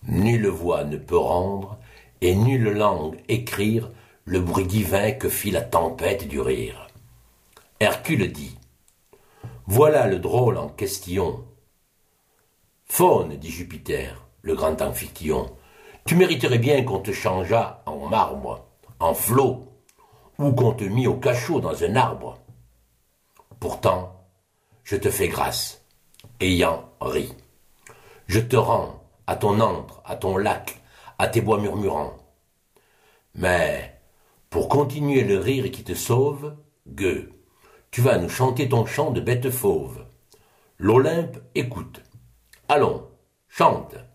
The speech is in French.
Nulle voix ne peut rendre, et nulle langue écrire le bruit divin que fit la tempête du rire. Hercule dit: voilà le drôle en question. Faune, dit Jupiter, le grand Amphictyon, tu mériterais bien qu'on te changeât en marbre, en flot, ou qu'on te mît au cachot dans un arbre. Pourtant, je te fais grâce, ayant ri. Je te rends à ton antre, à ton lac, à tes bois murmurants. Mais, pour continuer le rire qui te sauve, gueux, tu vas nous chanter ton chant de bête fauve. L'Olympe écoute. Allons, chante.